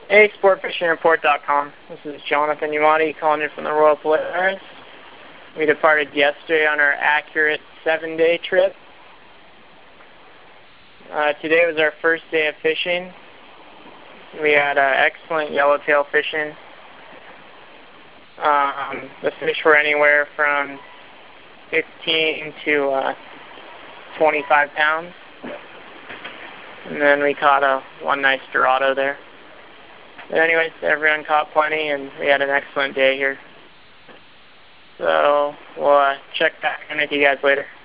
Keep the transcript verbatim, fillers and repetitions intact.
Hey, sport fishing report dot com. This is Jonathan Yamati calling in from the Royal Polaris. We departed yesterday on our accurate seven-day trip. Uh, today was our first day of fishing. We had uh, excellent yellowtail fishing. Um, the fish were anywhere from fifteen to uh, twenty-five pounds. And then we caught a one nice Dorado there. But anyways, everyone caught plenty, and we had an excellent day here. So we'll uh, check back in with you guys later.